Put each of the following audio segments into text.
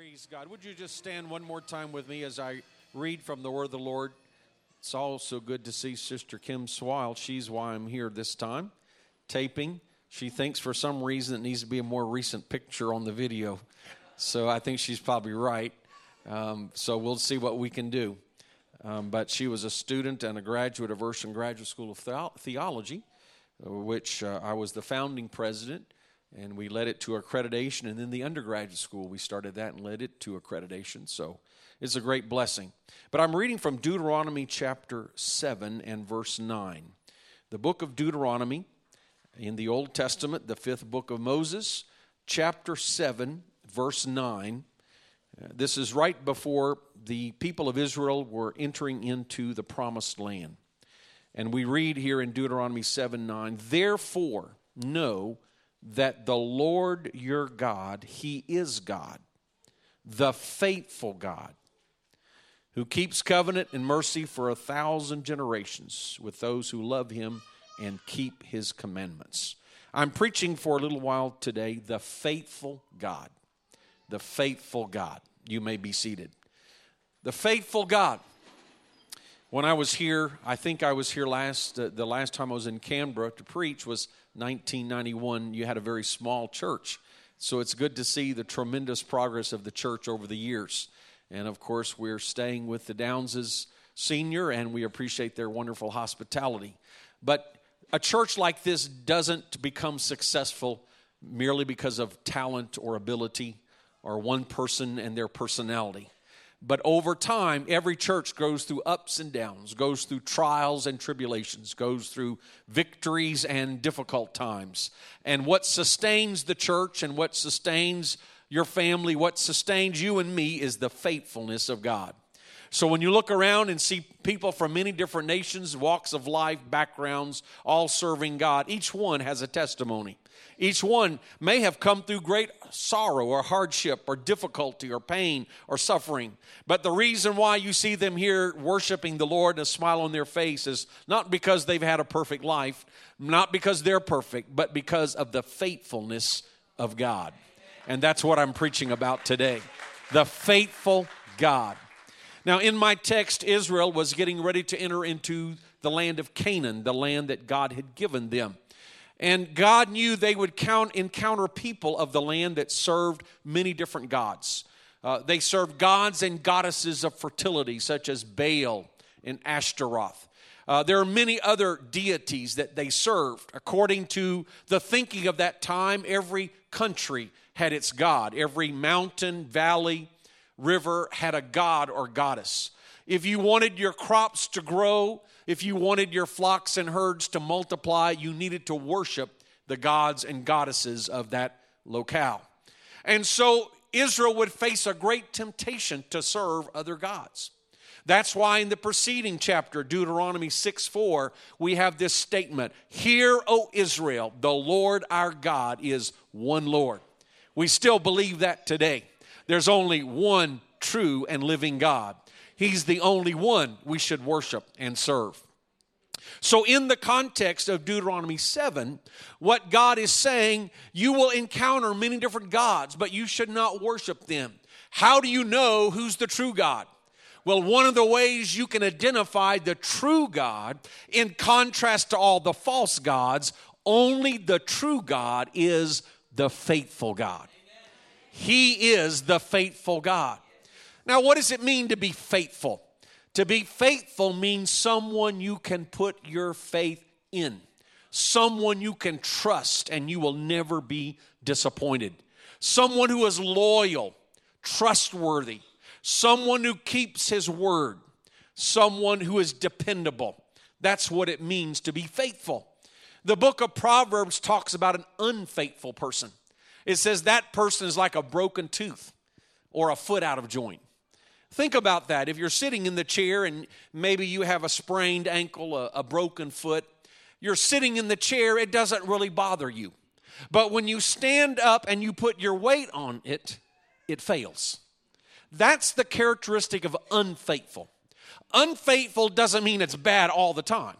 Praise God. Would you just stand one more time with me as I read from the Word of the Lord? It's also good to see Sister Kim Swile. She's why I'm here this time, taping. She thinks for some reason it needs to be a more recent picture on the video. So I think she's probably right. So we'll see what we can do. But she was a student and a graduate of Urshan Graduate School of Theology, which I was the founding president. And we led it to accreditation, and then the undergraduate school, we started that and led it to accreditation. So it's a great blessing. But I'm reading from Deuteronomy chapter 7 and verse 9. The book of Deuteronomy in the Old Testament, the fifth book of Moses, chapter 7, verse 9. This is right before the people of Israel were entering into the promised land. And we read here in Deuteronomy 7:9, "Therefore know that the Lord your God, He is God, the faithful God, who keeps covenant and mercy for 1,000 generations with those who love Him and keep His commandments." I'm preaching for a little while today, the faithful God. The faithful God. You may be seated. The faithful God. When I was here, I think I was here the last time I was in Canberra to preach was 1991. You had a very small church. So it's good to see the tremendous progress of the church over the years. And of course, we're staying with the Downses Senior, and we appreciate their wonderful hospitality. But a church like this doesn't become successful merely because of talent or ability or one person and their personality. But over time, every church goes through ups and downs, goes through trials and tribulations, goes through victories and difficult times. And what sustains the church and what sustains your family, what sustains you and me is the faithfulness of God. So when you look around and see people from many different nations, walks of life, backgrounds, all serving God, each one has a testimony. Each one may have come through great sorrow or hardship or difficulty or pain or suffering. But the reason why you see them here worshiping the Lord and a smile on their face is not because they've had a perfect life, not because they're perfect, but because of the faithfulness of God. And that's what I'm preaching about today. The faithful God. Now, in my text, Israel was getting ready to enter into the land of Canaan, the land that God had given them. And God knew they would encounter people of the land that served many different gods. They served gods and goddesses of fertility, such as Baal and Ashtaroth. There are many other deities that they served. According to the thinking of that time, every country had its god. Every mountain, valley, river had a god or goddess. If you wanted your crops to grow, if you wanted your flocks and herds to multiply, you needed to worship the gods and goddesses of that locale. And so Israel would face a great temptation to serve other gods. That's why in the preceding chapter, Deuteronomy 6:4, we have this statement, "Hear, O Israel, the Lord our God is one Lord." We still believe that today. There's only one true and living God. He's the only one we should worship and serve. So in the context of Deuteronomy 7, what God is saying, you will encounter many different gods, but you should not worship them. How do you know who's the true God? Well, one of the ways you can identify the true God, in contrast to all the false gods, only the true God is the faithful God. He is the faithful God. Now, what does it mean to be faithful? To be faithful means someone you can put your faith in. Someone you can trust and you will never be disappointed. Someone who is loyal, trustworthy. Someone who keeps his word. Someone who is dependable. That's what it means to be faithful. The book of Proverbs talks about an unfaithful person. It says that person is like a broken tooth or a foot out of joint. Think about that. If you're sitting in the chair and maybe you have a sprained ankle, a broken foot, you're sitting in the chair, it doesn't really bother you. But when you stand up and you put your weight on it, it fails. That's the characteristic of unfaithful. Unfaithful doesn't mean it's bad all the time.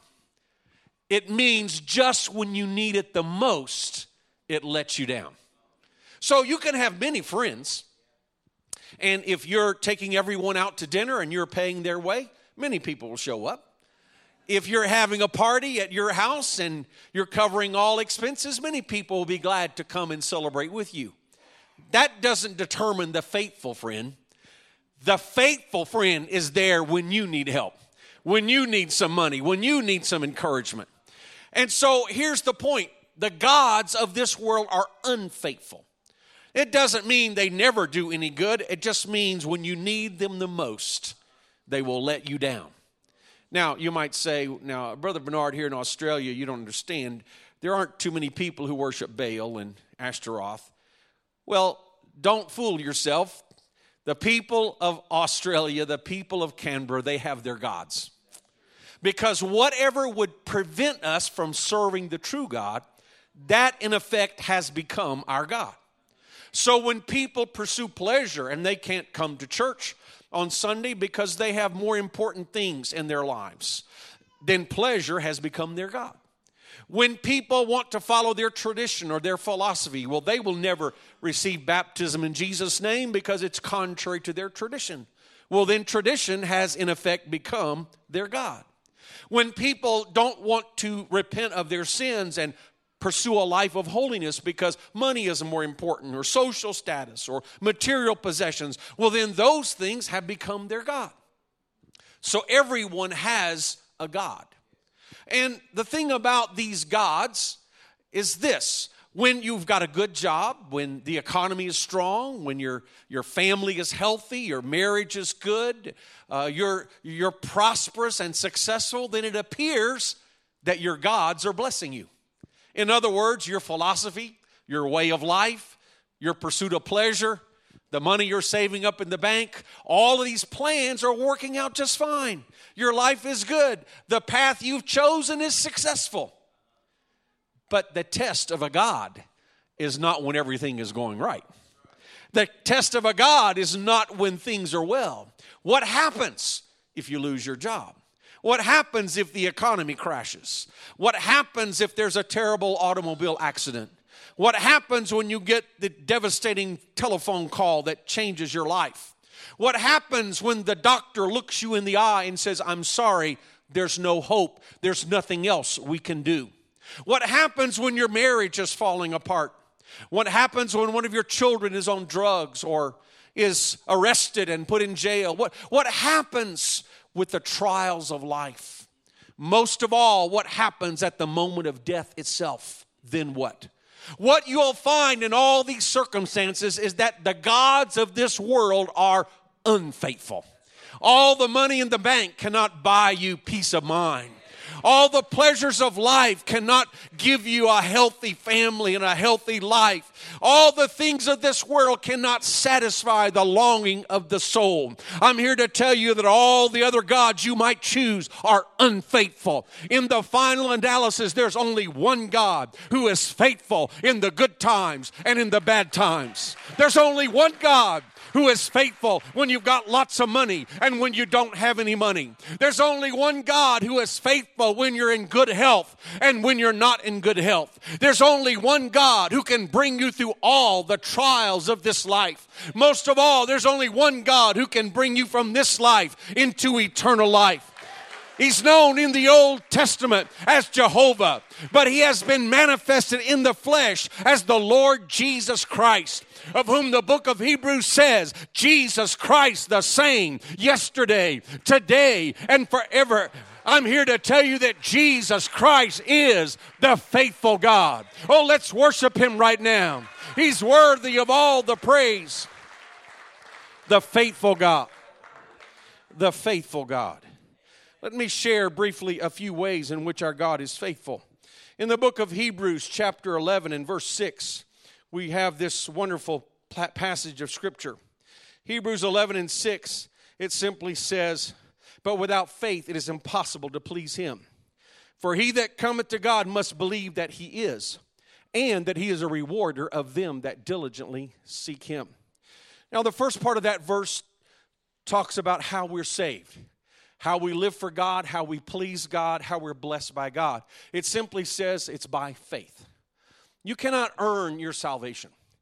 It means just when you need it the most, it lets you down. So you can have many friends. And if you're taking everyone out to dinner and you're paying their way, many people will show up. If you're having a party at your house and you're covering all expenses, many people will be glad to come and celebrate with you. That doesn't determine the faithful friend. The faithful friend is there when you need help, when you need some money, when you need some encouragement. And so here's the point. The gods of this world are unfaithful. It doesn't mean they never do any good. It just means when you need them the most, they will let you down. Now, you might say, now, Brother Bernard, here in Australia, you don't understand. There aren't too many people who worship Baal and Ashtaroth. Well, don't fool yourself. The people of Australia, the people of Canberra, they have their gods. Because whatever would prevent us from serving the true God, that in effect has become our God. So when people pursue pleasure and they can't come to church on Sunday because they have more important things in their lives, then pleasure has become their God. When people want to follow their tradition or their philosophy, well, they will never receive baptism in Jesus' name because it's contrary to their tradition. Well, then tradition has in effect become their God. When people don't want to repent of their sins and pursue a life of holiness because money is more important or social status or material possessions, well, then those things have become their God. So everyone has a God. And the thing about these gods is this. When you've got a good job, when the economy is strong, when your family is healthy, your marriage is good, you're prosperous and successful, then it appears that your gods are blessing you. In other words, your philosophy, your way of life, your pursuit of pleasure, the money you're saving up in the bank, all of these plans are working out just fine. Your life is good. The path you've chosen is successful. But the test of a God is not when everything is going right. The test of a God is not when things are well. What happens if you lose your job? What happens if the economy crashes? What happens if there's a terrible automobile accident? What happens when you get the devastating telephone call that changes your life? What happens when the doctor looks you in the eye and says, "I'm sorry, there's no hope. There's nothing else we can do"? What happens when your marriage is falling apart? What happens when one of your children is on drugs or is arrested and put in jail? What happens with the trials of life? Most of all, what happens at the moment of death itself? Then what? What you'll find in all these circumstances is that the gods of this world are unfaithful. All the money in the bank cannot buy you peace of mind. All the pleasures of life cannot give you a healthy family and a healthy life. All the things of this world cannot satisfy the longing of the soul. I'm here to tell you that all the other gods you might choose are unfaithful. In the final analysis, there's only one God who is faithful in the good times and in the bad times. There's only one God who is faithful when you've got lots of money and when you don't have any money. There's only one God who is faithful when you're in good health and when you're not in good health. There's only one God who can bring you through all the trials of this life. Most of all, there's only one God who can bring you from this life into eternal life. He's known in the Old Testament as Jehovah, but he has been manifested in the flesh as the Lord Jesus Christ, of whom the book of Hebrews says, Jesus Christ the same yesterday, today, and forever. I'm here to tell you that Jesus Christ is the faithful God. Oh, let's worship him right now. He's worthy of all the praise. The faithful God. The faithful God. Let me share briefly a few ways in which our God is faithful. In the book of Hebrews, chapter 11 and verse 6, we have this wonderful passage of Scripture. Hebrews 11 and 6, it simply says, "But without faith it is impossible to please him. For he that cometh to God must believe that he is, and that he is a rewarder of them that diligently seek him." Now, the first part of that verse talks about how we're saved, how we live for God, how we please God, how we're blessed by God. It simply says it's by faith. You cannot earn your salvation.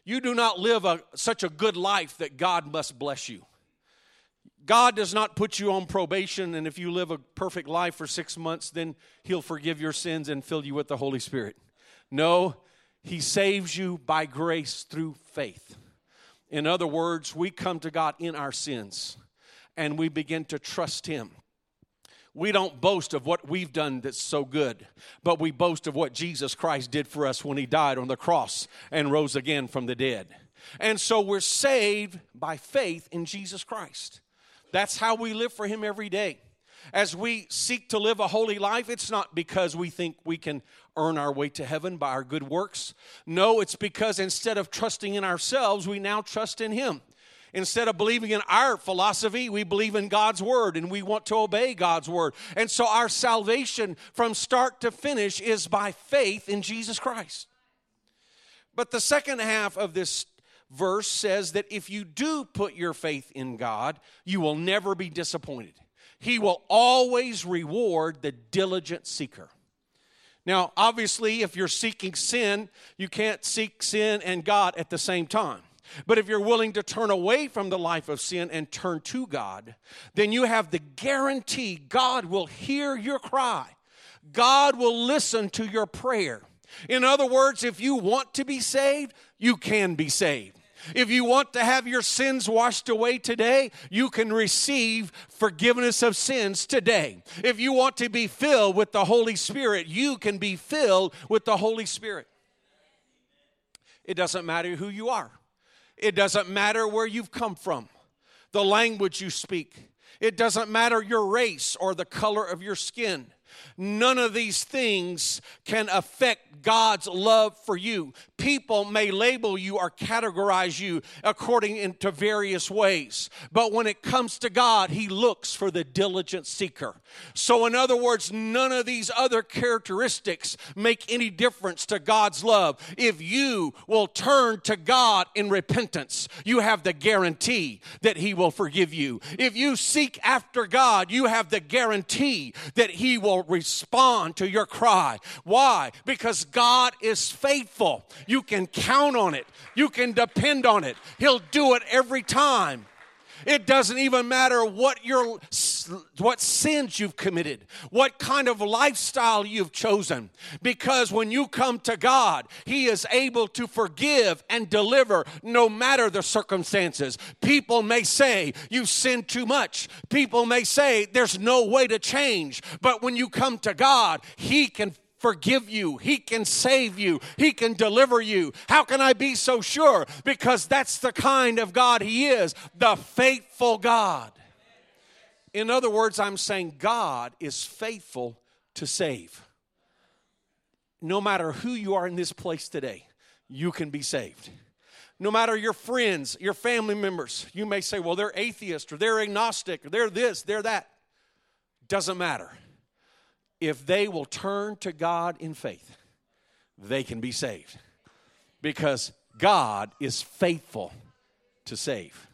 You do not live such a good life that God must bless you. God does not put you on probation, and if you live a perfect life for 6 months, then He'll forgive your sins and fill you with the Holy Spirit. No, He saves you by grace through faith. In other words, we come to God in our sins, and we begin to trust Him. We don't boast of what we've done that's so good, but we boast of what Jesus Christ did for us when He died on the cross and rose again from the dead. And so we're saved by faith in Jesus Christ. That's how we live for Him every day. As we seek to live a holy life, it's not because we think we can earn our way to heaven by our good works. No, it's because instead of trusting in ourselves, we now trust in Him. Instead of believing in our philosophy, we believe in God's Word, and we want to obey God's Word. And so our salvation from start to finish is by faith in Jesus Christ. But the second half of this verse says that if you do put your faith in God, you will never be disappointed. He will always reward the diligent seeker. Now, obviously, if you're seeking sin, you can't seek sin and God at the same time. But if you're willing to turn away from the life of sin and turn to God, then you have the guarantee God will hear your cry. God will listen to your prayer. In other words, if you want to be saved, you can be saved. If you want to have your sins washed away today, you can receive forgiveness of sins today. If you want to be filled with the Holy Spirit, you can be filled with the Holy Spirit. It doesn't matter who you are. It doesn't matter where you've come from, the language you speak. It doesn't matter your race or the color of your skin. None of these things can affect God's love for you. People may label you or categorize you according to various ways. But when it comes to God, He looks for the diligent seeker. So in other words, none of these other characteristics make any difference to God's love. If you will turn to God in repentance, you have the guarantee that He will forgive you. If you seek after God, you have the guarantee that He will respond to your cry. Why? Because God is faithful. You can count on it. You can depend on it. He'll do it every time. It doesn't even matter what sins you've committed, what kind of lifestyle you've chosen. Because when you come to God, He is able to forgive and deliver no matter the circumstances. People may say you've sinned too much. People may say there's no way to change. But when you come to God, He can forgive you. He can save you. He can deliver you. How can I be so sure? Because that's the kind of God He is, the faithful God. In other words, I'm saying God is faithful to save. No matter who you are in this place today, you can be saved. No matter your friends, your family members, you may say, well, they're atheist or they're agnostic or they're this, they're that. Doesn't matter. If they will turn to God in faith, they can be saved. Because God is faithful to save.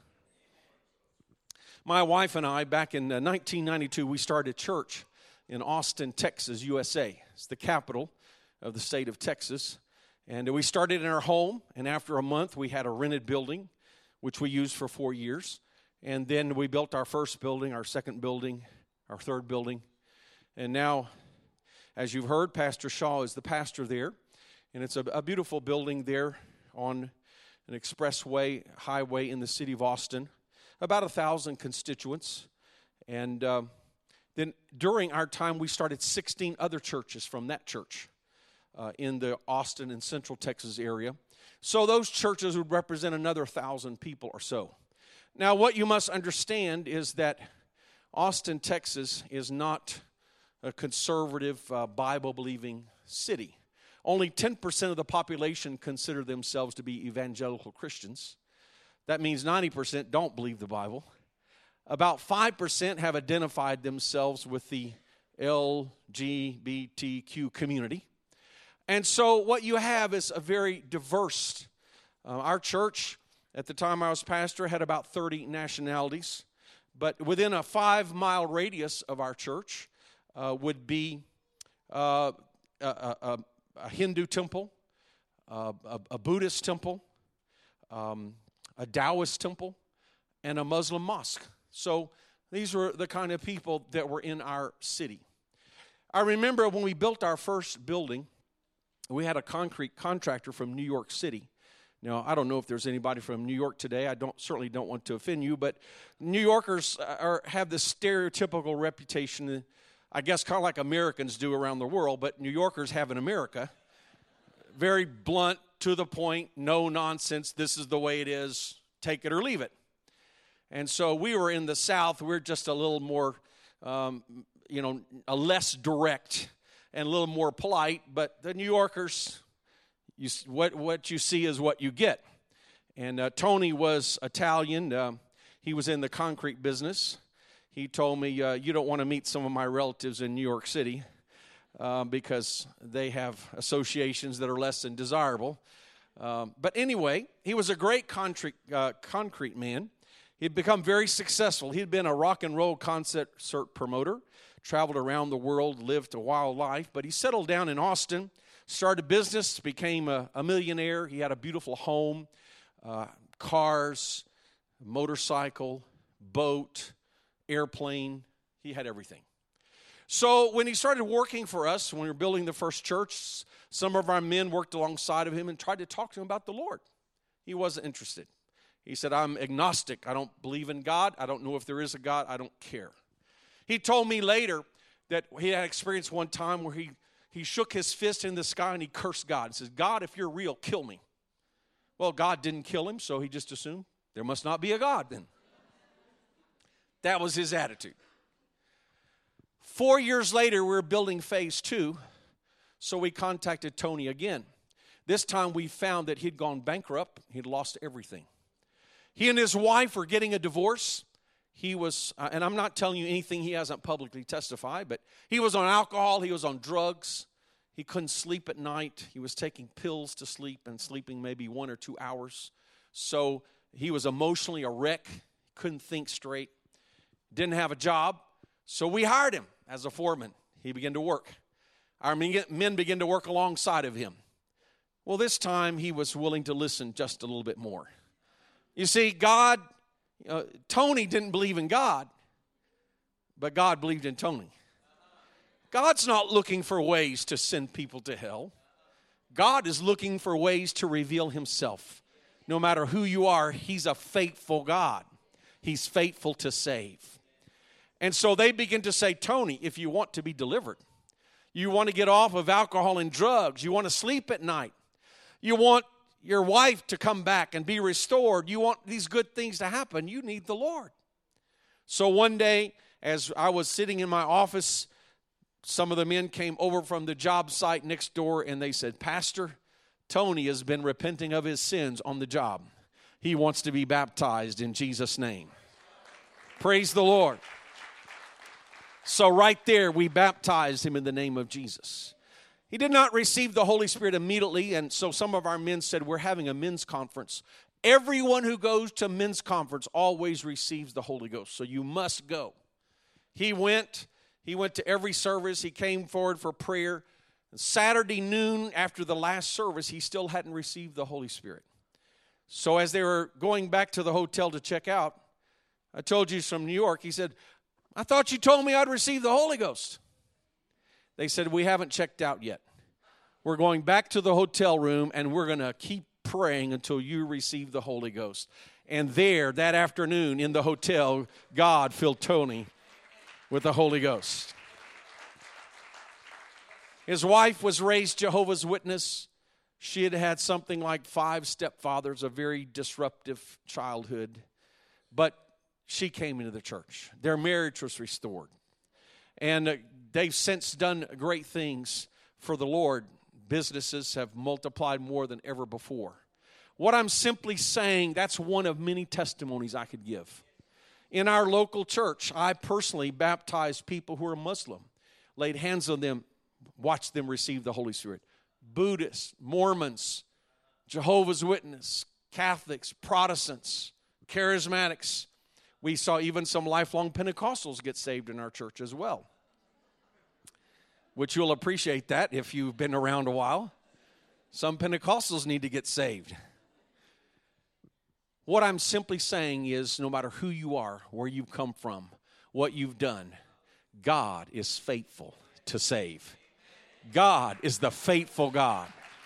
My wife and I, back in 1992, we started church in Austin, Texas, USA. It's the capital of the state of Texas. And we started in our home, and after a month, we had a rented building, which we used for 4 years. And then we built our first building, our second building, our third building. And now, as you've heard, Pastor Shaw is the pastor there. And it's a beautiful building there on an expressway, highway in the city of Austin. About 1,000 constituents. And then during our time, we started 16 other churches from that church in the Austin and Central Texas area. So those churches would represent another 1,000 people or so. Now, what you must understand is that Austin, Texas is not a conservative, Bible-believing city. Only 10% of the population consider themselves to be evangelical Christians. That means 90% don't believe the Bible. About 5% have identified themselves with the LGBTQ community. And so what you have is a very diverse. Our church, at the time I was pastor, had about 30 nationalities. But within a 5-mile radius of our church would be a Hindu temple, a Buddhist temple, a Taoist temple, and a Muslim mosque. So these were the kind of people that were in our city. I remember when we built our first building, we had a concrete contractor from New York City. Now, I don't know if there's anybody from New York today. I certainly don't want to offend you, but New Yorkers have this stereotypical reputation, I guess kind of like Americans do around the world, but New Yorkers have in America. Very blunt, to the point, no nonsense, this is the way it is, take it or leave it. And so we were in the South, we're just a little more, a less direct and a little more polite, but the New Yorkers, what you see is what you get. And Tony was Italian. He was in the concrete business. He told me, you don't want to meet some of my relatives in New York City because they have associations that are less than desirable. But anyway, he was a great concrete man. He'd become very successful. He'd been a rock and roll concert promoter, traveled around the world, lived a wild life. But he settled down in Austin, started a business, became a millionaire. He had a beautiful home, cars, motorcycle, boat, airplane. He had everything. So when he started working for us, when we were building the first church, some of our men worked alongside of him and tried to talk to him about the Lord. He wasn't interested. He said, I'm agnostic. I don't believe in God. I don't know if there is a God. I don't care. He told me later that he had experienced one time where he shook his fist in the sky and he cursed God. He says, God, if you're real, kill me. Well, God didn't kill him, so he just assumed there must not be a God then. That was his attitude. 4 years later, we were building phase 2, so we contacted Tony again. This time we found that he'd gone bankrupt. He'd lost everything. He and his wife were getting a divorce. He was, and I'm not telling you anything he hasn't publicly testified, but he was on alcohol, he was on drugs. He couldn't sleep at night. He was taking pills to sleep and sleeping maybe 1 or 2 hours. So he was emotionally a wreck, couldn't think straight, didn't have a job. So we hired him as a foreman. He began to work. Our men began to work alongside of him. Well, this time he was willing to listen just a little bit more. You see, Tony didn't believe in God, but God believed in Tony. God's not looking for ways to send people to hell. God is looking for ways to reveal himself. No matter who you are, he's a faithful God. He's faithful to save. And so they begin to say, Tony, if you want to be delivered, you want to get off of alcohol and drugs, you want to sleep at night, you want your wife to come back and be restored, you want these good things to happen, you need the Lord. So one day, as I was sitting in my office, some of the men came over from the job site next door and they said, Pastor, Tony has been repenting of his sins on the job. He wants to be baptized in Jesus' name. Praise the Lord. So right there, we baptized him in the name of Jesus. He did not receive the Holy Spirit immediately, and so some of our men said, we're having a men's conference. Everyone who goes to men's conference always receives the Holy Ghost, so you must go. He went to every service. He came forward for prayer. Saturday noon after the last service, he still hadn't received the Holy Spirit. So as they were going back to the hotel to check out, I told you he's from New York. He said, I thought you told me I'd receive the Holy Ghost. They said, we haven't checked out yet. We're going back to the hotel room, and we're going to keep praying until you receive the Holy Ghost. And there, that afternoon in the hotel, God filled Tony with the Holy Ghost. His wife was raised Jehovah's Witness. She had had something like 5 stepfathers, a very disruptive childhood. But she came into the church. Their marriage was restored. And they've since done great things for the Lord. Businesses have multiplied more than ever before. What I'm simply saying, that's one of many testimonies I could give. In our local church, I personally baptized people who are Muslim, laid hands on them, watched them receive the Holy Spirit. Buddhists, Mormons, Jehovah's Witnesses, Catholics, Protestants, Charismatics. We saw even some lifelong Pentecostals get saved in our church as well, which you'll appreciate that if you've been around a while. Some Pentecostals need to get saved. What I'm simply saying is, no matter who you are, where you've come from, what you've done, God is faithful to save. God is the faithful God.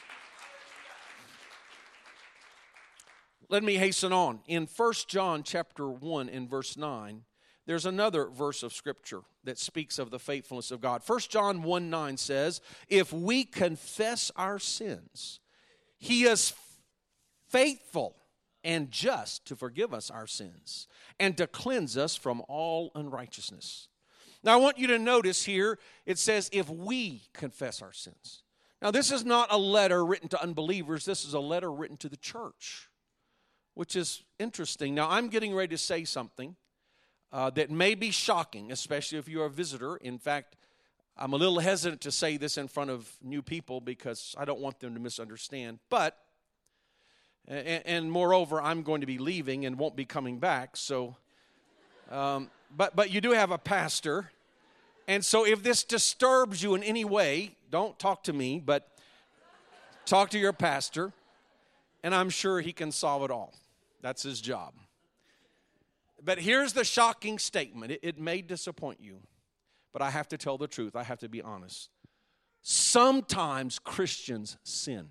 Let me hasten on. In 1 John chapter 1 and verse 9, there's another verse of Scripture that speaks of the faithfulness of God. 1 John 1:9 says, if we confess our sins, He is faithful and just to forgive us our sins and to cleanse us from all unrighteousness. Now, I want you to notice here, it says, if we confess our sins. Now, this is not a letter written to unbelievers. This is a letter written to the church, which is interesting. Now, I'm getting ready to say something that may be shocking, especially if you're a visitor. In fact, I'm a little hesitant to say this in front of new people because I don't want them to misunderstand. But, and moreover, I'm going to be leaving and won't be coming back. So, but you do have a pastor. And so if this disturbs you in any way, don't talk to me, but talk to your pastor. And I'm sure he can solve it all. That's his job. But here's the shocking statement. It may disappoint you, but I have to tell the truth. I have to be honest. Sometimes Christians sin.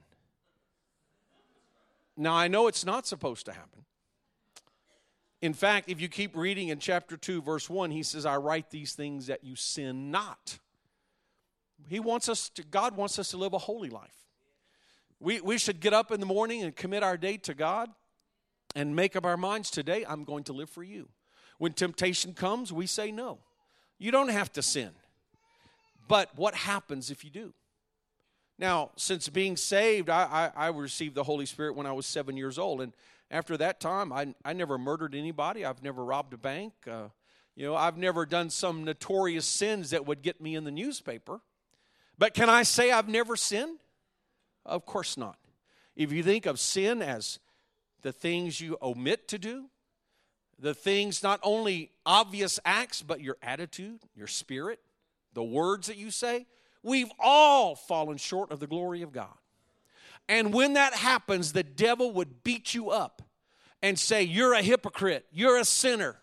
Now, I know it's not supposed to happen. In fact, if you keep reading in chapter 2, verse 1, he says, I write these things that you sin not. God wants us to live a holy life. We should get up in the morning and commit our day to God and make up our minds, today I'm going to live for you. When temptation comes, we say no. You don't have to sin. But what happens if you do? Now, since being saved, I received the Holy Spirit when I was 7 years old. And after that time, I never murdered anybody. I've never robbed a bank. I've never done some notorious sins that would get me in the newspaper. But can I say I've never sinned? Of course not. If you think of sin as the things you omit to do, the things, not only obvious acts, but your attitude, your spirit, the words that you say, we've all fallen short of the glory of God. And when that happens, the devil would beat you up and say, you're a hypocrite, you're a sinner.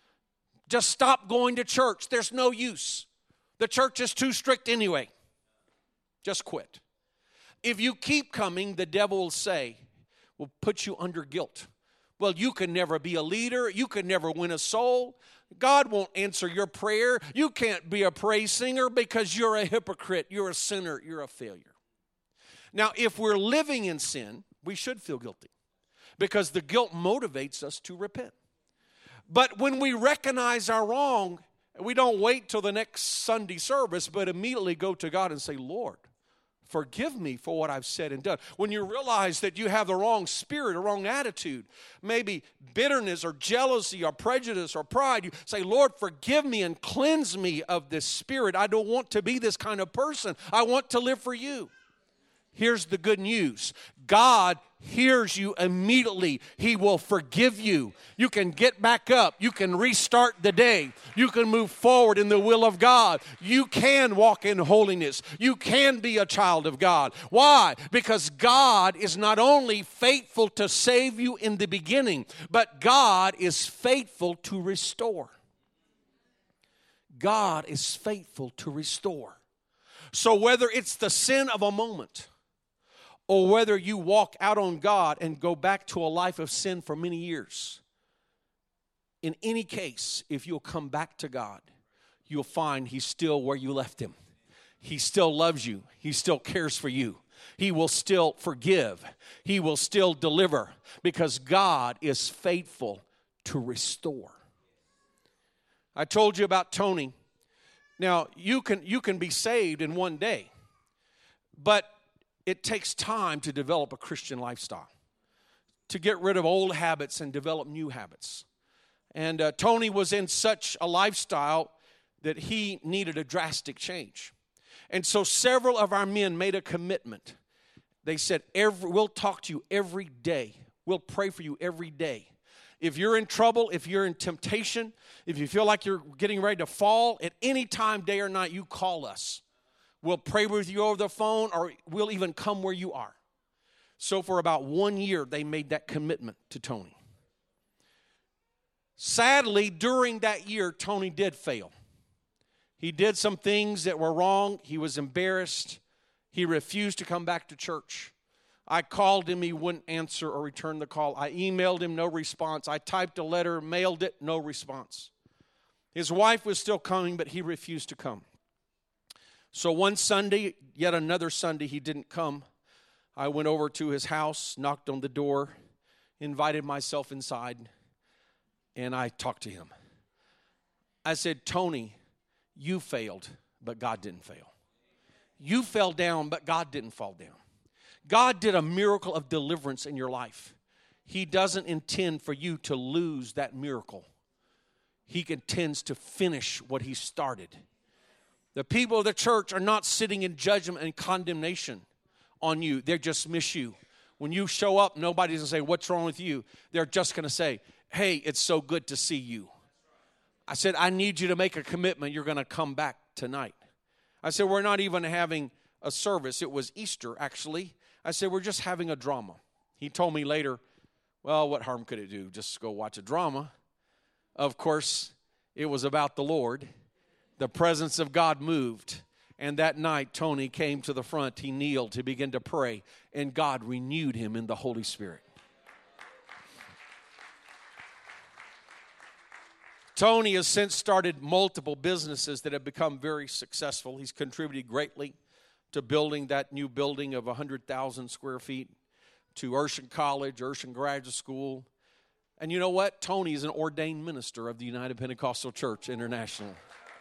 Just stop going to church. There's no use. The church is too strict anyway. Just quit. If you keep coming, the devil will put you under guilt. Well, you can never be a leader. You can never win a soul. God won't answer your prayer. You can't be a praise singer because you're a hypocrite. You're a sinner. You're a failure. Now, if we're living in sin, we should feel guilty because the guilt motivates us to repent. But when we recognize our wrong, we don't wait till the next Sunday service, but immediately go to God and say, Lord, forgive me for what I've said and done. When you realize that you have the wrong spirit or wrong attitude, maybe bitterness or jealousy or prejudice or pride, you say, Lord, forgive me and cleanse me of this spirit. I don't want to be this kind of person. I want to live for you. Here's the good news. God hears you immediately. He will forgive you. You can get back up. You can restart the day. You can move forward in the will of God. You can walk in holiness. You can be a child of God. Why? Because God is not only faithful to save you in the beginning, but God is faithful to restore. God is faithful to restore. So whether it's the sin of a moment, or whether you walk out on God and go back to a life of sin for many years, in any case, if you'll come back to God, you'll find He's still where you left Him. He still loves you. He still cares for you. He will still forgive. He will still deliver because God is faithful to restore. I told you about Tony. Now, you can be saved in one day, but it takes time to develop a Christian lifestyle, to get rid of old habits and develop new habits. And Tony was in such a lifestyle that he needed a drastic change. And so several of our men made a commitment. They said, we'll talk to you every day. We'll pray for you every day. If you're in trouble, if you're in temptation, if you feel like you're getting ready to fall, at any time, day or night, you call us. We'll pray with you over the phone, or we'll even come where you are. So for about 1 year, they made that commitment to Tony. Sadly, during that year, Tony did fail. He did some things that were wrong. He was embarrassed. He refused to come back to church. I called him. He wouldn't answer or return the call. I emailed him, no response. I typed a letter, mailed it, no response. His wife was still coming, but he refused to come. So one Sunday, yet another Sunday, he didn't come. I went over to his house, knocked on the door, invited myself inside, and I talked to him. I said, Tony, you failed, but God didn't fail. You fell down, but God didn't fall down. God did a miracle of deliverance in your life. He doesn't intend for you to lose that miracle. He intends to finish what He started. The people of the church are not sitting in judgment and condemnation on you. They just miss you. When you show up, nobody's going to say, what's wrong with you? They're just going to say, hey, it's so good to see you. I said, I need you to make a commitment. You're going to come back tonight. I said, we're not even having a service. It was Easter, actually. I said, we're just having a drama. He told me later, well, what harm could it do? Just go watch a drama. Of course, it was about the Lord. The presence of God moved. And that night, Tony came to the front. He kneeled. He began to pray. And God renewed him in the Holy Spirit. Tony has since started multiple businesses that have become very successful. He's contributed greatly to building that new building of 100,000 square feet, to Urshan College, Urshan Graduate School. And you know what? Tony is an ordained minister of the United Pentecostal Church International.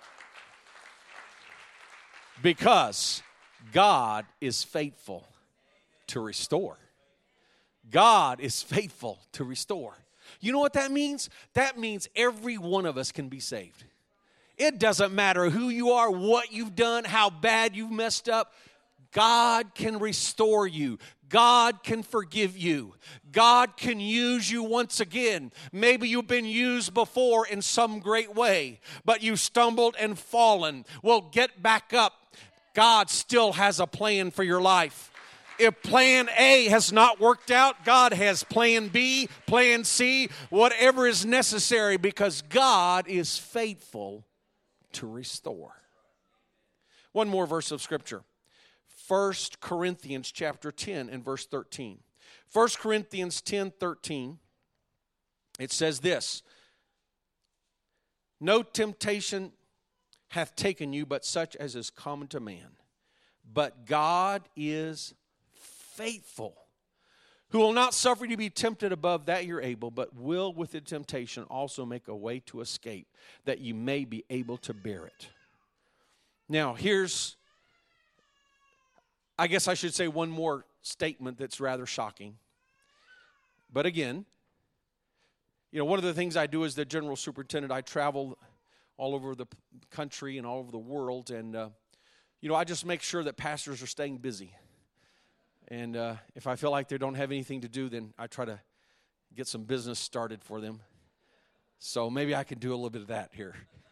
Because God is faithful to restore. God is faithful to restore. You know what that means? That means every one of us can be saved. It doesn't matter who you are, what you've done, how bad you've messed up. God can restore you. God can forgive you. God can use you once again. Maybe you've been used before in some great way, but you stumbled and fallen. Well, get back up. God still has a plan for your life. If plan A has not worked out, God has plan B, plan C, whatever is necessary, because God is faithful to restore. One more verse of Scripture. 1 Corinthians chapter 10 and verse 13. 1 Corinthians 10:13, it says this, no temptation hath taken you but such as is common to man. But God is faithful, who will not suffer you to be tempted above that you're able, but will with the temptation also make a way to escape, that you may be able to bear it. Now, here's, I guess I should say one more statement that's rather shocking. But again, you know, one of the things I do as the general superintendent, I travel all over the country and all over the world, and, you know, I just make sure that pastors are staying busy. And if I feel like they don't have anything to do, then I try to get some business started for them. So maybe I can do a little bit of that here.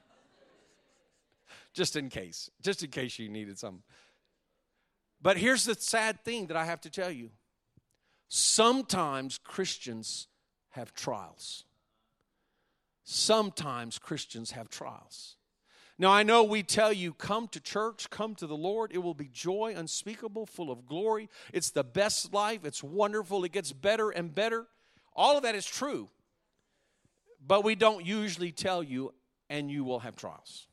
Just in case you needed some. But here's the sad thing that I have to tell you. Sometimes Christians have trials. Sometimes Christians have trials. Now, I know we tell you, come to church, come to the Lord. It will be joy unspeakable, full of glory. It's the best life. It's wonderful. It gets better and better. All of that is true. But we don't usually tell you, and you will have trials.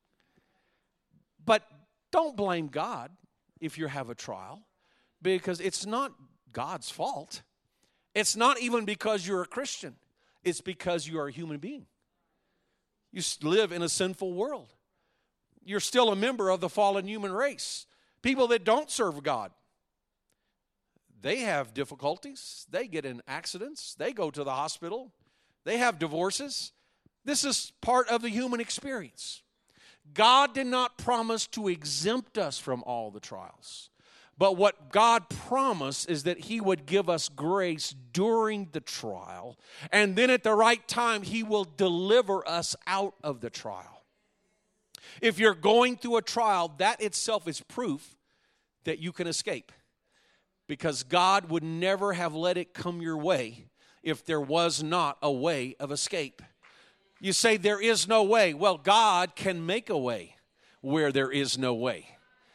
But don't blame God if you have a trial, because it's not God's fault. It's not even because you're a Christian. It's because you are a human being. You live in a sinful world. You're still a member of the fallen human race. People that don't serve God, they have difficulties. They get in accidents. They go to the hospital. They have divorces. This is part of the human experience. God did not promise to exempt us from all the trials. But what God promised is that He would give us grace during the trial, and then at the right time, He will deliver us out of the trial. If you're going through a trial, that itself is proof that you can escape, because God would never have let it come your way if there was not a way of escape. You say there is no way. Well, God can make a way where there is no way.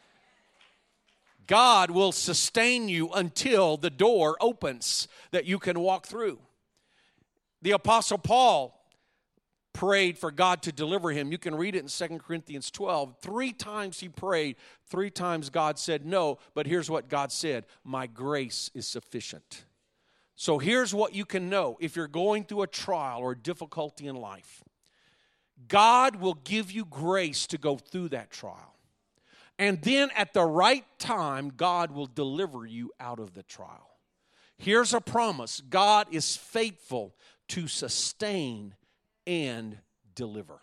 God will sustain you until the door opens that you can walk through. The Apostle Paul prayed for God to deliver him. You can read it in 2 Corinthians 12. 3 times he prayed. 3 times God said no. But here's what God said. My grace is sufficient. So here's what you can know if you're going through a trial or difficulty in life. God will give you grace to go through that trial. And then at the right time, God will deliver you out of the trial. Here's a promise. God is faithful to sustain and deliver.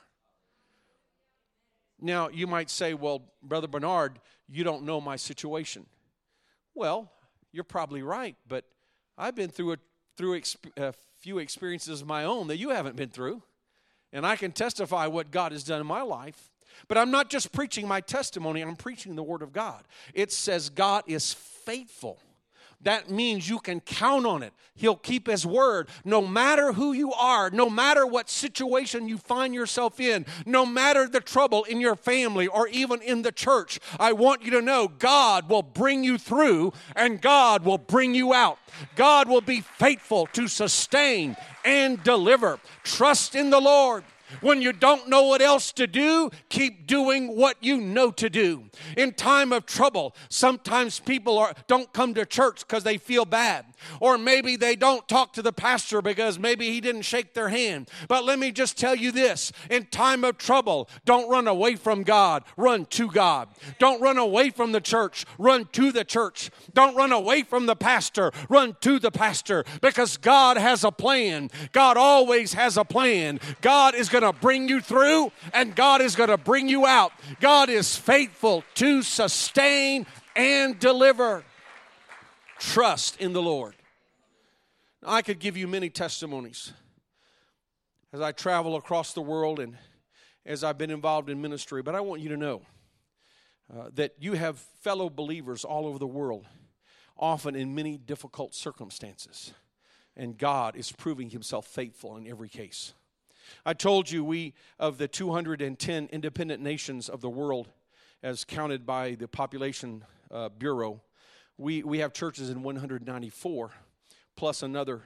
Now, you might say, well, Brother Bernard, you don't know my situation. Well, you're probably right, but I've been through a few experiences of my own that you haven't been through. And I can testify what God has done in my life. But I'm not just preaching my testimony, I'm preaching the Word of God. It says God is faithful. That means you can count on it. He'll keep His word. No matter who you are, no matter what situation you find yourself in, no matter the trouble in your family or even in the church, I want you to know God will bring you through and God will bring you out. God will be faithful to sustain and deliver. Trust in the Lord. When you don't know what else to do, keep doing what you know to do. In time of trouble, sometimes people don't come to church because they feel bad. Or maybe they don't talk to the pastor because maybe he didn't shake their hand. But let me just tell you this. In time of trouble, don't run away from God. Run to God. Don't run away from the church. Run to the church. Don't run away from the pastor. Run to the pastor. Because God has a plan. God always has a plan. God is going to bring you through and God is going to bring you out. God is faithful to sustain and deliver. Trust in the Lord. Now, I could give you many testimonies as I travel across the world and as I've been involved in ministry, but I want you to know that you have fellow believers all over the world, often in many difficult circumstances, and God is proving Himself faithful in every case. I told you we, of the 210 independent nations of the world, as counted by the Population Bureau, we have churches in 194, plus another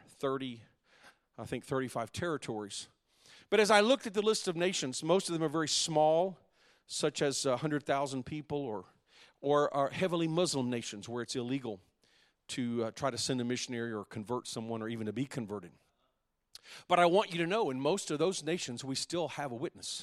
35 territories. But as I looked at the list of nations, most of them are very small, such as 100,000 people, or are heavily Muslim nations where it's illegal to try to send a missionary or convert someone or even to be converted. But I want you to know, in most of those nations, we still have a witness.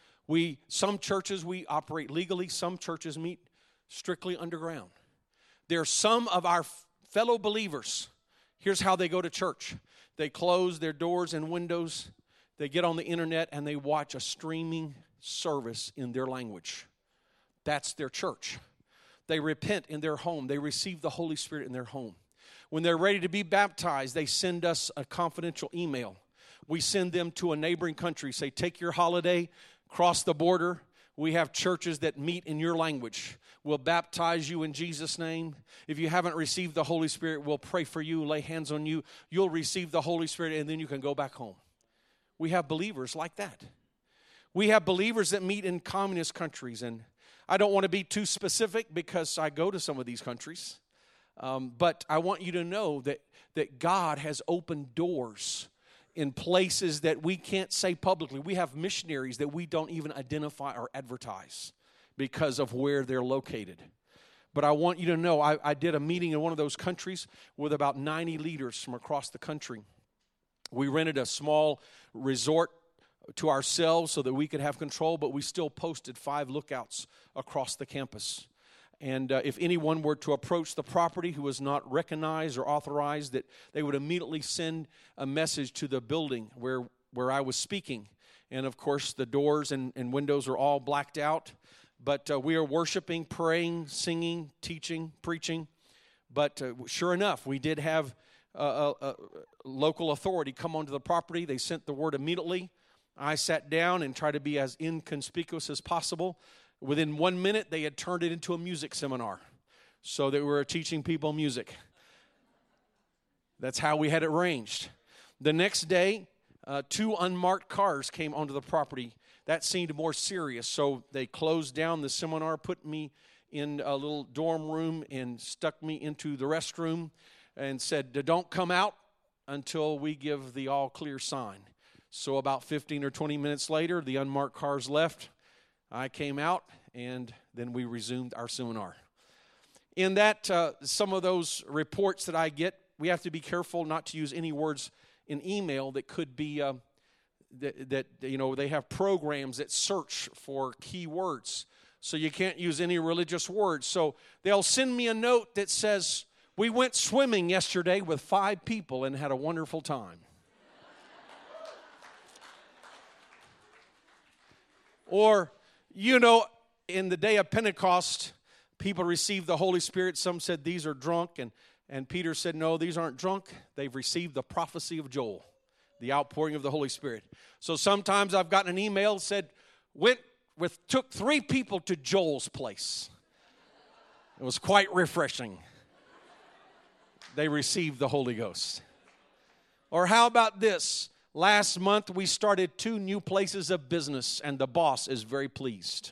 Some churches, we operate legally. Some churches meet strictly underground. There are some of our fellow believers. Here's how they go to church. They close their doors and windows. They get on the internet and they watch a streaming service in their language. That's their church. They repent in their home. They receive the Holy Spirit in their home. When they're ready to be baptized, they send us a confidential email. We send them to a neighboring country, say, take your holiday, cross the border. We have churches that meet in your language. We'll baptize you in Jesus' name. If you haven't received the Holy Spirit, we'll pray for you, lay hands on you. You'll receive the Holy Spirit, and then you can go back home. We have believers like that. We have believers that meet in communist countries, and I don't want to be too specific because I go to some of these countries. But I want you to know that God has opened doors in places that we can't say publicly. We have missionaries that we don't even identify or advertise because of where they're located. But I want you to know, I did a meeting in one of those countries with about 90 leaders from across the country. We rented a small resort to ourselves so that we could have control, but we still posted 5 lookouts across the campus. And if anyone were to approach the property who was not recognized or authorized, that they would immediately send a message to the building where I was speaking. And, of course, the doors and windows are all blacked out. But we are worshiping, praying, singing, teaching, preaching. But sure enough, we did have a local authority come onto the property. They sent the word immediately. I sat down and tried to be as inconspicuous as possible. Within 1 minute, they had turned it into a music seminar. So that we were teaching people music. That's how we had it arranged. The next day, 2 unmarked cars came onto the property. That seemed more serious, so they closed down the seminar, put me in a little dorm room and stuck me into the restroom and said, don't come out until we give the all clear sign. So about 15 or 20 minutes later, the unmarked cars left. I came out, and then we resumed our seminar. In that, some of those reports that I get, we have to be careful not to use any words in email that could be, they have programs that search for key words. So you can't use any religious words. So they'll send me a note that says, we went swimming yesterday with 5 people and had a wonderful time. Or, in the day of Pentecost, people received the Holy Spirit. Some said these are drunk, and Peter said, no, these aren't drunk. They've received the prophecy of Joel, the outpouring of the Holy Spirit. So sometimes I've gotten an email that said, took 3 people to Joel's place. It was quite refreshing. They received the Holy Ghost. Or how about this? Last month we started 2 new places of business, and the boss is very pleased.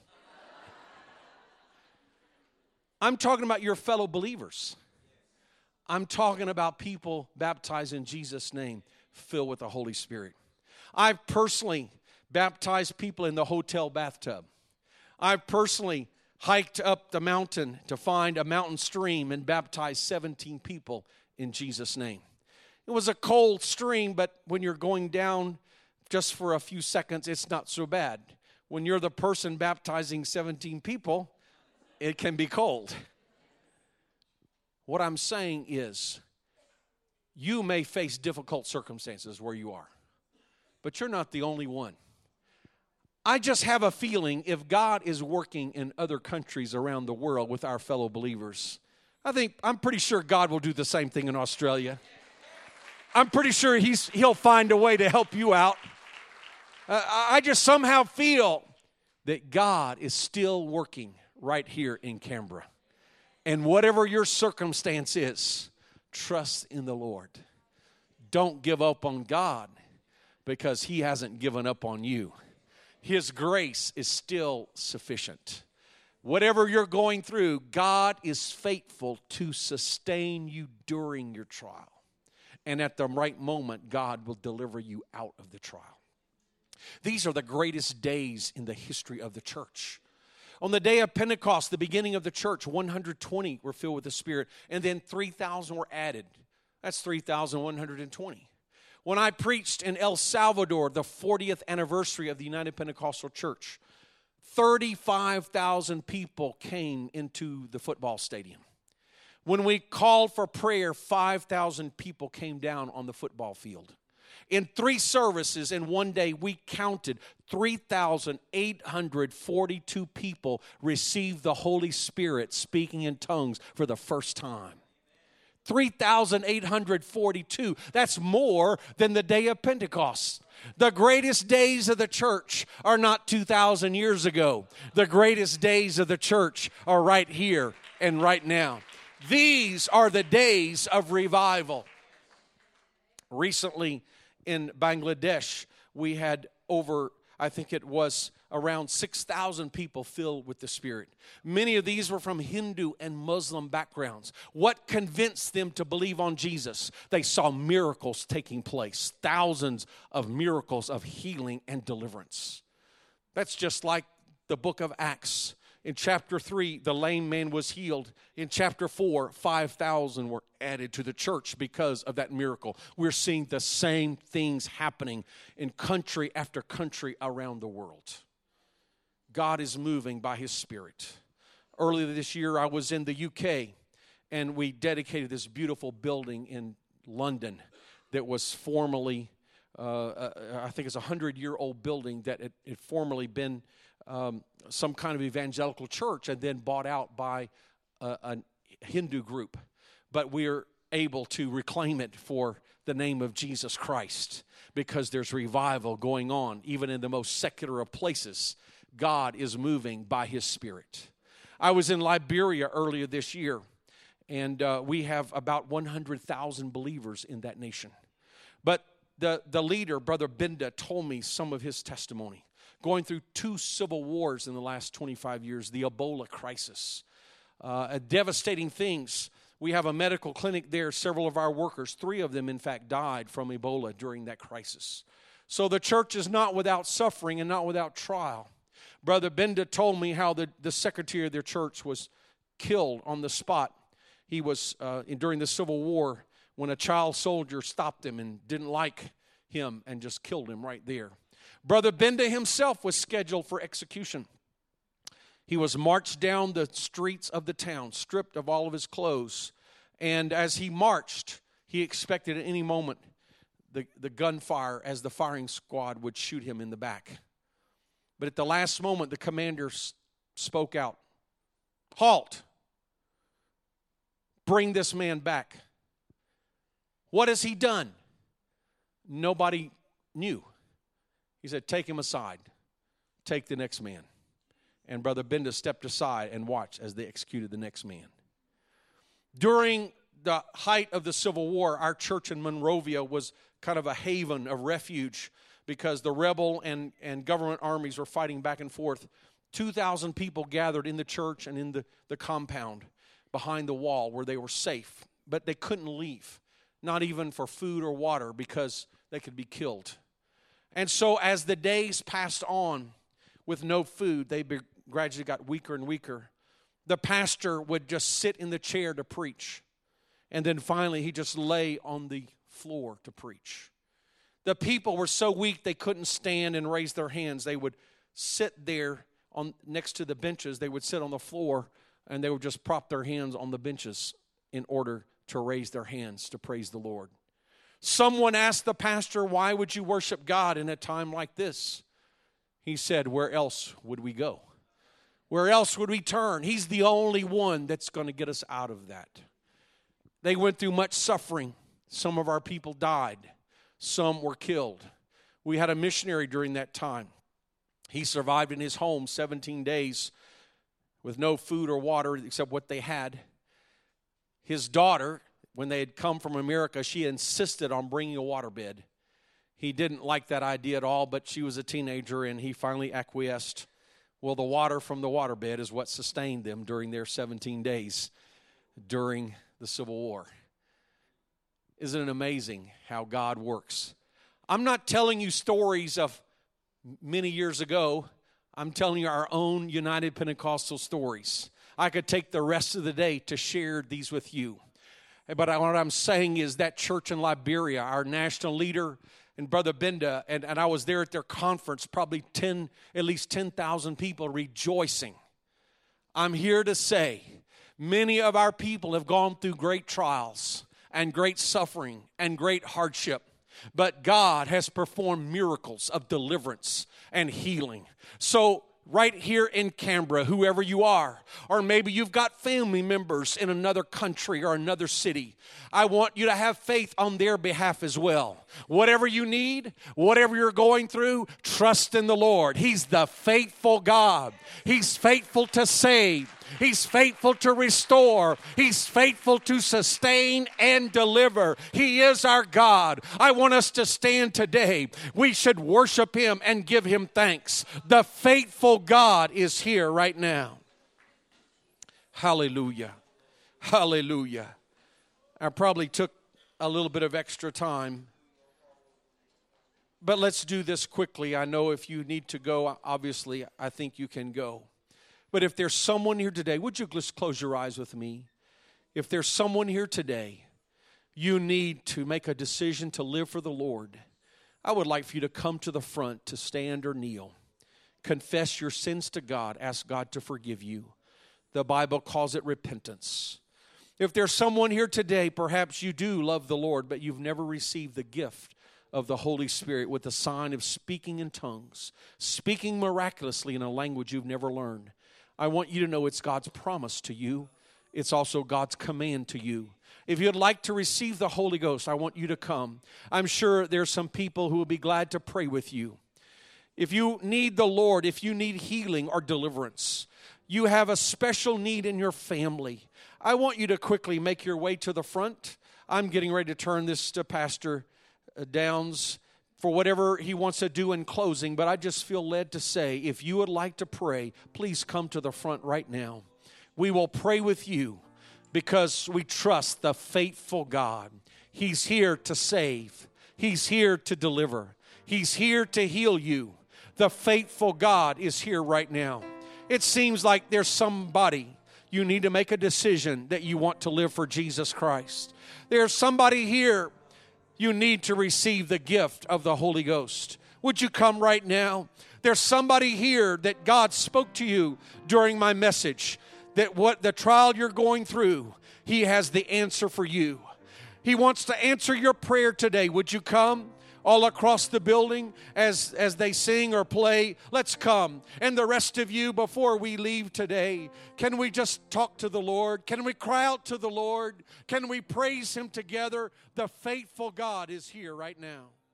I'm talking about your fellow believers. I'm talking about people baptized in Jesus' name, filled with the Holy Spirit. I've personally baptized people in the hotel bathtub. I've personally hiked up the mountain to find a mountain stream and baptized 17 people in Jesus' name. It was a cold stream, but when you're going down just for a few seconds, it's not so bad. When you're the person baptizing 17 people, it can be cold. What I'm saying is, you may face difficult circumstances where you are, but you're not the only one. I just have a feeling if God is working in other countries around the world with our fellow believers, I'm pretty sure God will do the same thing in Australia. I'm pretty sure He'll find a way to help you out. I just somehow feel that God is still working right here in Canberra. And whatever your circumstance is, trust in the Lord. Don't give up on God because He hasn't given up on you. His grace is still sufficient. Whatever you're going through, God is faithful to sustain you during your trial. And at the right moment, God will deliver you out of the trial. These are the greatest days in the history of the church. On the day of Pentecost, the beginning of the church, 120 were filled with the Spirit, and then 3,000 were added. That's 3,120. When I preached in El Salvador, the 40th anniversary of the United Pentecostal Church, 35,000 people came into the football stadium. When we called for prayer, 5,000 people came down on the football field. In 3 services in one day, we counted 3,842 people received the Holy Spirit speaking in tongues for the first time. 3,842. That's more than the day of Pentecost. The greatest days of the church are not 2,000 years ago. The greatest days of the church are right here and right now. These are the days of revival. Recently in Bangladesh, we had around 6,000 people filled with the Spirit. Many of these were from Hindu and Muslim backgrounds. What convinced them to believe on Jesus? They saw miracles taking place, thousands of miracles of healing and deliverance. That's just like the book of Acts. In chapter 3, the lame man was healed. In chapter 4, 5,000 were added to the church because of that miracle. We're seeing the same things happening in country after country around the world. God is moving by His Spirit. Earlier this year, I was in the UK, and we dedicated this beautiful building in London that was formerly, I think it's a 100-year-old building that had formerly been some kind of evangelical church and then bought out by a Hindu group. But we're able to reclaim it for the name of Jesus Christ because there's revival going on even in the most secular of places. God is moving by His Spirit. I was in Liberia earlier this year, and we have about 100,000 believers in that nation. But the leader, Brother Benda, told me some of his testimony. Going through 2 civil wars in the last 25 years, the Ebola crisis, devastating things. We have a medical clinic there. Several of our workers, 3 of them, in fact, died from Ebola during that crisis. So the church is not without suffering and not without trial. Brother Benda told me how the secretary of their church was killed on the spot. He was, during the Civil War, when a child soldier stopped him and didn't like him and just killed him right there. Brother Benda himself was scheduled for execution. He was marched down the streets of the town, stripped of all of his clothes. And as he marched, he expected at any moment the gunfire as the firing squad would shoot him in the back. But at the last moment, the commander spoke out. Halt! Bring this man back. What has he done? Nobody knew. He said, take him aside. Take the next man. And Brother Benda stepped aside and watched as they executed the next man. During the height of the Civil War, our church in Monrovia was kind of a haven of refuge because the rebel and government armies were fighting back and forth. 2,000 people gathered in the church and in the compound behind the wall where they were safe. But they couldn't leave, not even for food or water, because they could be killed. And so as the days passed on with no food, they gradually got weaker and weaker. The pastor would just sit in the chair to preach. And then finally, he just lay on the floor to preach. The people were so weak they couldn't stand and raise their hands. They would sit there next to the benches. They would sit on the floor, and they would just prop their hands on the benches in order to raise their hands to praise the Lord. Someone asked the pastor, why would you worship God in a time like this? He said, where else would we go? Where else would we turn? He's the only one that's going to get us out of that. They went through much suffering. Some of our people died. Some were killed. We had a missionary during that time. He survived in his home 17 days with no food or water except what they had. His daughter, when they had come from America, she insisted on bringing a waterbed. He didn't like that idea at all, but she was a teenager, and he finally acquiesced. Well, the water from the waterbed is what sustained them during their 17 days during the Civil War. Isn't it amazing how God works? I'm not telling you stories of many years ago. I'm telling you our own United Pentecostal stories. I could take the rest of the day to share these with you. But what I'm saying is that church in Liberia, our national leader and Brother Benda, and I was there at their conference, probably at least 10,000 people rejoicing. I'm here to say many of our people have gone through great trials and great suffering and great hardship. But God has performed miracles of deliverance and healing. So right here in Canberra, whoever you are, or maybe you've got family members in another country or another city, I want you to have faith on their behalf as well. Whatever you need, whatever you're going through, trust in the Lord. He's the faithful God. He's faithful to save. He's faithful to restore. He's faithful to sustain and deliver. He is our God. I want us to stand today. We should worship Him and give Him thanks. The faithful God is here right now. Hallelujah. Hallelujah. I probably took a little bit of extra time, but let's do this quickly. I know if you need to go, obviously, I think you can go. But if there's someone here today, would you just close your eyes with me? If there's someone here today, you need to make a decision to live for the Lord. I would like for you to come to the front, to stand or kneel. Confess your sins to God. Ask God to forgive you. The Bible calls it repentance. If there's someone here today, perhaps you do love the Lord, but you've never received the gift of the Holy Spirit with the sign of speaking in tongues, speaking miraculously in a language you've never learned. I want you to know it's God's promise to you. It's also God's command to you. If you'd like to receive the Holy Ghost, I want you to come. I'm sure there's some people who will be glad to pray with you. If you need the Lord, if you need healing or deliverance, you have a special need in your family, I want you to quickly make your way to the front. I'm getting ready to turn this to Pastor Downs for whatever he wants to do in closing, but I just feel led to say, if you would like to pray, please come to the front right now. We will pray with you because we trust the faithful God. He's here to save. He's here to deliver. He's here to heal you. The faithful God is here right now. It seems like there's somebody you need to make a decision that you want to live for Jesus Christ. There's somebody here you need to receive the gift of the Holy Ghost. Would you come right now? There's somebody here that God spoke to you during my message, that what the trial you're going through, He has the answer for you. He wants to answer your prayer today. Would you come? All across the building as they sing or play, let's come. And the rest of you, before we leave today, can we just talk to the Lord? Can we cry out to the Lord? Can we praise Him together? The faithful God is here right now.